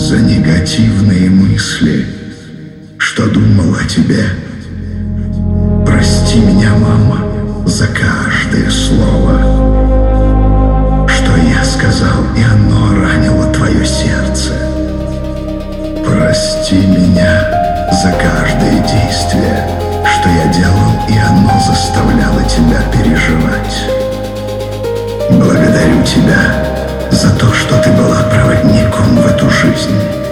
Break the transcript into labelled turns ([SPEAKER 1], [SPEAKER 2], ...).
[SPEAKER 1] за негативные мысли, что думал о тебе. Прости меня, мама, за каждое слово, что я сказал, и оно ранило твое сердце. Прости меня за каждое действие, что я делал, и оно заставляло тебя переживать. Благодарю тебя за то, что ты была проводником в эту жизнь.